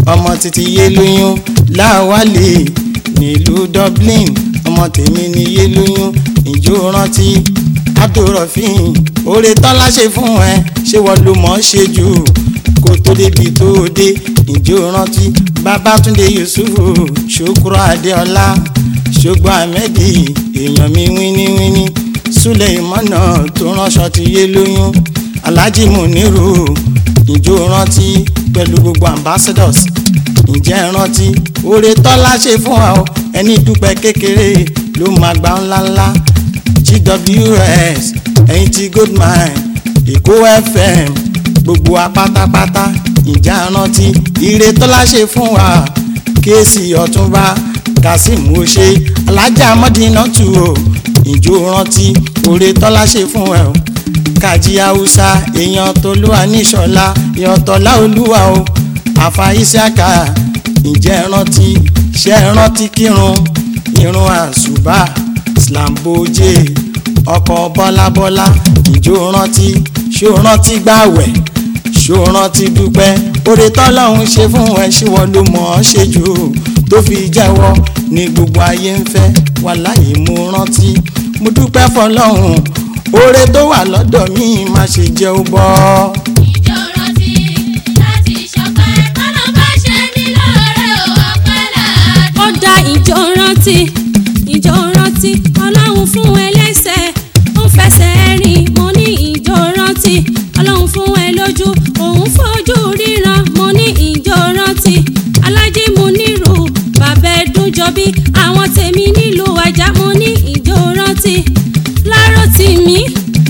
ọmọ títí yé lóyún láwálé nílùú Dublin ọmọ tèmi ní yé lóyún ìjó rántí Abdulrafin oore tọ́lá ṣe fún ẹ ṣé wọ́n ló mọ̀ ọ́ ṣe jù kó tó débi tó dé ìjó rántí Babátúndé Yusufu Ṣòkúrò Adéọlá Ṣògbọ́n Ahmedi èèyàn mi wíníwíní Suleimana tó ránṣọ ti yé lóyún Alhaji Muniru ìjó rántí pẹ̀lú gbogbo ambassadors ǹjẹ́ rántí oore tọ́lá ṣe fún ọ ẹni dúpẹ́ kékeré ló máa gba ńláńlá GWS ẹ̀yìn ti Goldmine Èkó FM gbogbo apátápátá ǹjẹ́ rántí ire tọ́lá ṣe fún wa kéèsì Ọ̀túnba Kazeem Ose Alájà Mọ́dínátù o ìjó rántí oore tọ́lá ṣe fún ẹ o Kàjí Haúsá èèyàn Tolúwa níṣọlá èèyàn Tọ́lá Olúwa o Àfà Ìsíákà ǹjẹ́ rántí ṣe rántí kírun irun àṣùbà Slamboje ọkọ̀ bọ́lábọ́lá ìjó rántí ṣó rántí gbàwẹ̀ ṣó rántí dúpẹ́ oore tọ́lọ́hún ṣe fún ẹ ṣé wọ́n ló mọ̀ ọ́ ṣe jù tó fi jẹ́wọ́ ní gbogbo ayé ń fẹ́ wàláhì mo rántí mo dúpẹ́ fọlọ́hún oore tó wà lọ́dọ̀ mi má ṣe jẹ́ ó bọ́. ìjọ rántí láti ṣọpẹ́ kọ́nà bá ṣe ní lóore ò ọpẹ́ làádùn. ó dá ìjọ rántí ọlọ́run fún ẹ lẹ́sẹ̀ ó fẹsẹ̀ rìn mo ní ìjọ rántí ọlọ́run fún ẹ lójú òun fojú ríran mo ní ìjọ rántí Alhaji Muniru bàbá Ẹdúnjọbí àwọn tèmi nílùú Ajá mo ní ìjọ rántí Láròtìmí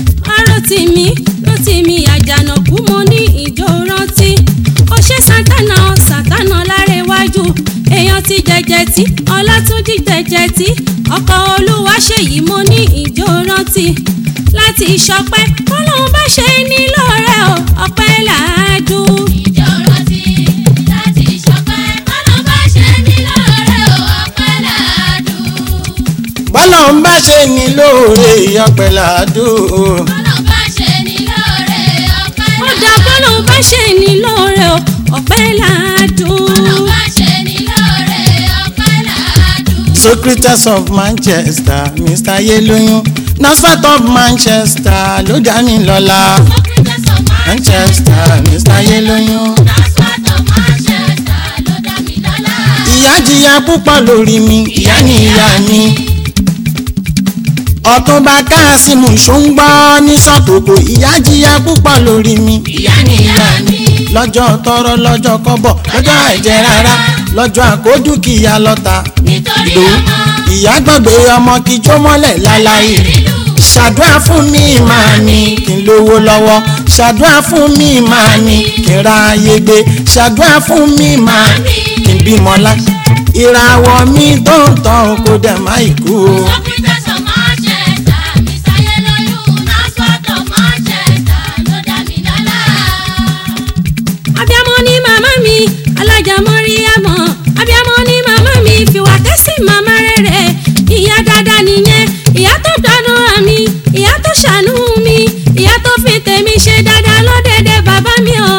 Àjànàkú mo ní ìjọ rántí ó ṣe sátánà lárẹ̀wájú èèyàn ti jẹjẹ tí Ọlátúnjí jẹjẹ tí ọkọ̀ Olúwaṣèyí mo ní ìjọ rántí láti ṣọpẹ́ Ọlọ́run bá ṣe ní lóore o ọpẹ́ làádùn. ìjọ rántí láti ṣọpẹ́ kọ́nà bá ṣe ní lóore ò ọpẹ́ làádùn. bọ́lọ́hún bá ṣe ní lóore ọpẹ́ làádùn. kọ́nà bá ṣe ní lóore ọpẹ́ ó dá bọ́lọ́hún bá ṣe ní lóore o ọpẹ́ làádùn. kọ́nà bá ṣe ní lóore ọpẹ́ làádùn. Socrates of Manchester Mr. Yeloyun Nasfat of Manchester ló dá mi lọ́lá Socrates of Manchester Mr. Yeloyun. Nasfat of Manchester ló dá mi lọ́lá. ìyá jìyà púpọ̀ lórí mi ìyá ni ìyá mi. Ọ̀túnba Kazeem ṣóńgbọ́ ní sọ́kòkò ìyá jìyà púpọ̀ lórí mi ìyá ni ìyá mi. lọ́jọ́ tọrọ lọ́jọ́ kọ́bọ̀ lọ́jọ́ àìjẹ́ rárá lọ́jọ́ àkójúkìyà lọ́ta nítorí lò ọmọ ìyá gbàgbé ọmọ kíjó mọ́lẹ̀ láláì ṣàdúrà fún mi máa ní kí n lówó lọ́wọ́ ṣàdúrà fún mi máa ní kí n ra ayé gbé ṣàdúrà fún mi máa kí n bímọ lá ìràwọ̀ mi tó ń tàn kó dẹ̀ má ìkú o. Socrates of Manchester Mr. Yeloyun Nasfat of Manchester ló dá mi lọ́lá. abiyamọ ni màmá mi Alájà Mọ́ríyámọ̀ abiyamọ ni màmá mi fìwà kẹ́sì màmá rere ìyá dáadáa nìyẹn ìyá tó dánú àmì ìyá tó ṣàánú mi ìyá tó fi tèmi ṣe dáadáa lọ́dẹ̀dẹ̀ bàbá mi ò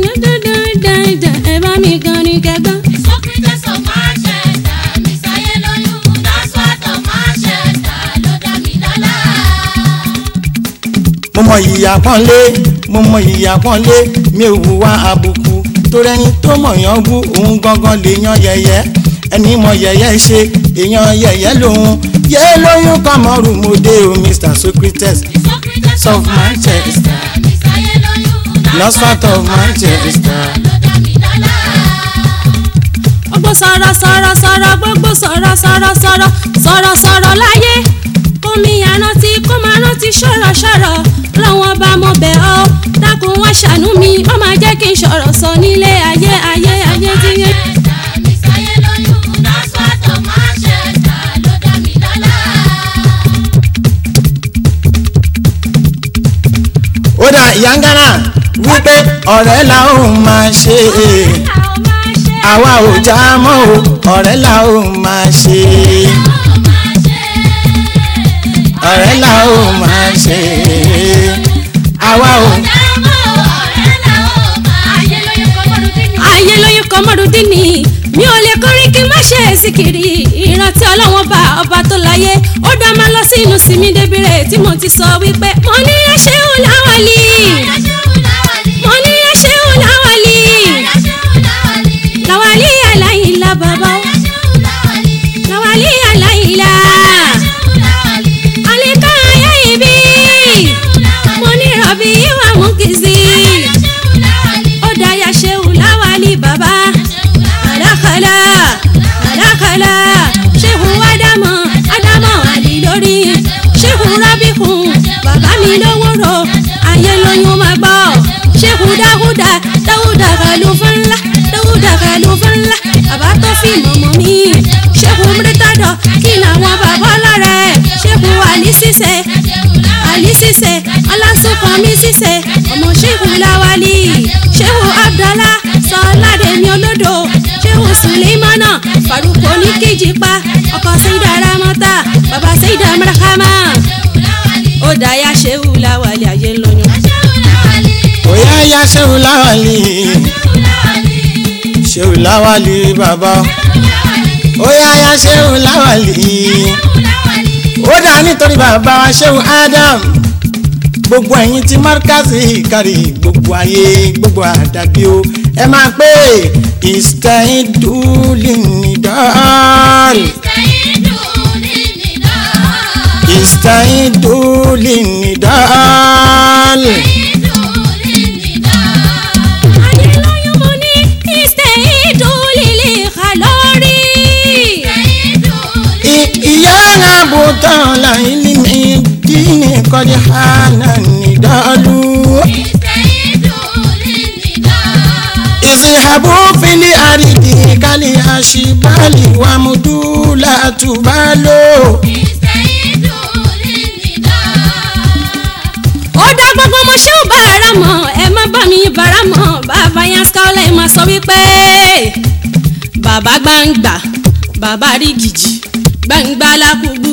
ẹ bá mi gan ni kẹgbọ́n. Socrates of Manchester Mr. Yeloyun Nasfat of Manchester ló dá mi lọ́lá. mo mọ ìyá pọ́nlé mi ò hùwà àbùkù torí ẹni tó mọ̀yán bú òun gangan lè yan yẹ̀yẹ́ ẹni mọ yẹ̀yẹ́ ṣe èèyàn yẹ̀yẹ́ lòun Yeloyun kọ́mọ́rù mo dé o Mr. Socrates Socrates of Manchester Mr. Yeloyun Nasfat of Manchester. ló dá mi lọ́lá. gbogbo sọ̀rọ̀ láyé kómi àrántí kó máa rántí ṣọ̀rọ̀ lọ́wọ́n bá mo bẹ̀ ọ́ dákun wá ṣàánú mi ó máa jẹ́ kí n ṣọ̀rọ̀ sọ nílé ayé tí yé. Mr. Yeloyun Nasfat of Manchester ló dá mi lọ́lá. ó dà Yangana wípé ọ̀rẹ́ la ó máa ṣe àwa ò já mọ́ o ọ̀rẹ́ la ó máa ṣe ọ̀rẹ́ la ó máa ṣe àwa ò. Ayélóyún Kọ́mọ́rùdínì ṣe síkìrì ìrántí ọlọ́wọ́n bá ọba tó láyé ó dá máa lọ sínú sinmi débìrè tí mo ti sọ wípé mo ní ẹṣẹ́ ò láwàlí mo ní ẹṣẹ́ ò láwàlí láwàlí aláìlá bàbá láwàlí aláìlá àlékà ayé ibi mo ní rọ̀bì ìwà mú kìsì ó dá ya ṣe ò láwàlí bàbá àdákàlà àdákàlà ṣéhùn ádámọ̀ àlè lórí ṣéhùn rábìkùn bàbá mi lówóró ayé lóyún máa gbọ́ ṣéhùn dáhùdà kàlùfẹ́ńlá bàbá tó fi mọ̀mọ́ mi ṣéhùn mẹ́tàdọ̀ kí làwọn bàbá lọ́rẹ̀ ṣéhùn àlí sísè alásùnkàn mi sísè ọmọ ṣéhùn láwálí ṣéhùn abdallah sọládẹ̀mí olódò ṣéhùn suleimana faruko ní kíjìpá ọkọ sẹ́yìdà ramọ́tà bàbá sẹ́yìdà mẹ́rẹ́kámà ó dáyà ṣéhùn láwálí ayé lóyún. Oya ya ṣéhùn láwálí ṣéhùn láwálí bàbá oya ya ṣéhùn láwálí ó dá nítorí bàbá wa ṣéhùn Adam gbogbo ẹ̀yin tí márkàsì kárí gbogbo ayé gbogbo àdàbí o ẹ máa pé ìsítẹ́ìdúlì nìdọ́ọ̀lì ìsítẹ́ìdúlì nìdọ́ọ̀lì. ìyá àbútọ́ làyín ní mi dínì kọ́dí hánà nìdọ́ọ̀lù. ìsìnàbù fìlí àrídì kálí àṣìbálì wàmúdúlà tùbálò. ó dá gbogbo ọmọ ṣé ò bára mọ̀ ẹ má bá mi bára mọ̀ bàbá yẹn skọ́lẹ̀ máa sọ wípé bàbá gbangba bàbá rí gìjì gbangba lakugbu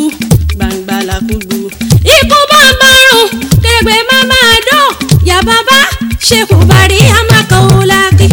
ikú bá ń bárùn kẹgbẹ́ má máa dán yà bàbá ṣekú bari amaka olaki.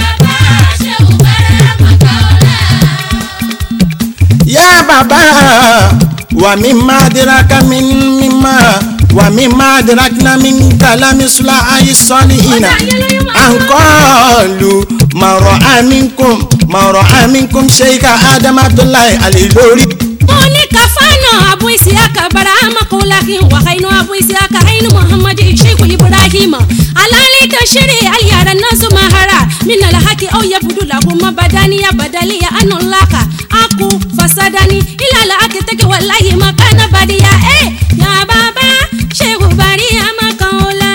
yà bàbá wà mí má diraka mi mímá wà mí má dirakina mi kalami sula ayi sọ́ni iná ankọ́ọ̀lù mọ̀rọ̀ aminkum sheika adam abdullahi ali lórí. mo ní kafana abu isiaka bara amakulaki wakainu abu isiaka ainu muhammad sheikhu ibrahim alali tashiri aliyara nasu mahara min alhaki au yabudu lahu mabadani ya badaliya anulaka aku fasadani ila la akitaki wallahi makana badiya ya baba sheikhu bari amakaula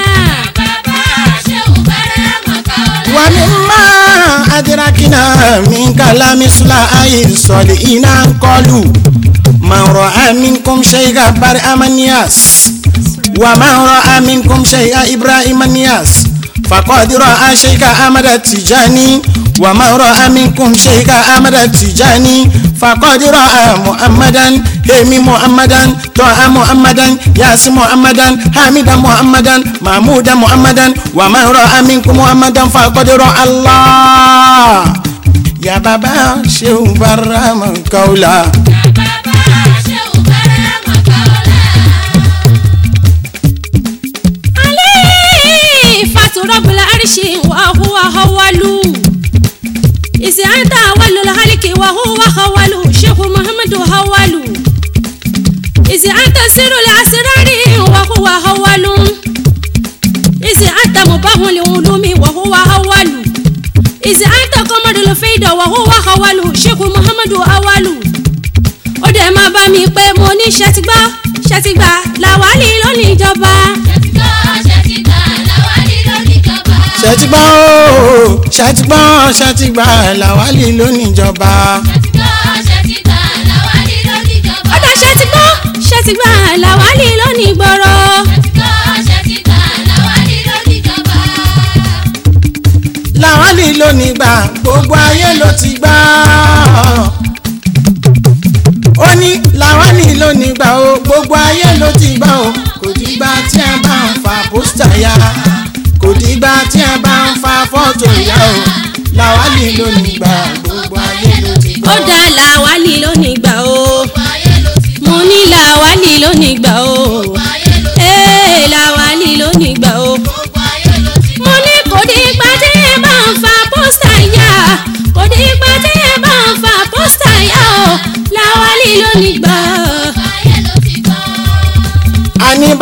wa mimma adirakina min kalami sula ayi sọ́ni iná kọlu. من رأى منكم شيئا برئ الناس ومن رأى منكم شيئا إبراهيم الناس فقد رأى شيئا أحمد التجاني ومن رأى منكم شيئا أحمد التجاني فقد رأى محمدا هيمي محمدا طه محمدا ياسين محمدا حميدا محمدا محمودا محمدا ومن رأى منكم محمدا فقد رأى الله يا بابا شيخ برام كولا. رب العرش وهو هول إذا أنت أول الخلق وهو هول شيخ محمد هول إذا أنت سر الأسرار وهو هول إذا أنت مباه العلوم وهو هول إذا أنت قمر الفيدة وهو هول شيخ محمد هول ó dẹ̀ máa bá mi pé mo ní ṣẹ́tìgbà làwálì lónìí ìjọba. ṣẹ́tìgbà làwálì lóníjọba. ọ̀dọ̀ ṣẹ́tìgbà làwálì lónígboro. làwálì lónígbà gbogbo ayé ló ti gbà. ó ní làwálì lónígbà o gbogbo ayé ló ti gbà o kò dìgbà tí a bá ń fa pósítà ya. kò dìgbà tí a bá ń fa fọ́tò ìyá o làwálì lónìí gbà gbogbo ayé ló ti gbọ́. ó dá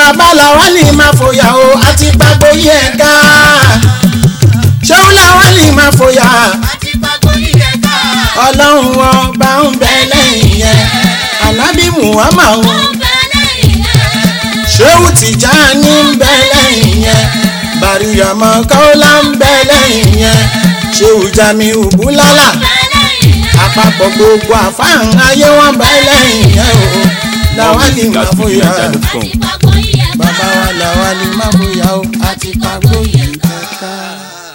bàbá Làwálì máa fòyà o àti pàgbó yẹ ká ṣéun Làwálì máa fòyà àti pàgbó yẹ ká ọlọ́run ọba ń bẹ lẹ́yìn yẹn ànábì Muhammad ṣéun Tìjàní ń bẹ lẹ́yìn yẹn bàríyàmọ́ Kaola ń bẹ lẹ́yìn yẹn ṣéun Jamiu Búlálà àpapọ̀ gbogbo àfáàn ayé wọn bẹ lẹ́yìn yẹn o Làwálì máa fòyà bàbá wa Làwálì máa fòyà o àti pàgbó yẹ ká.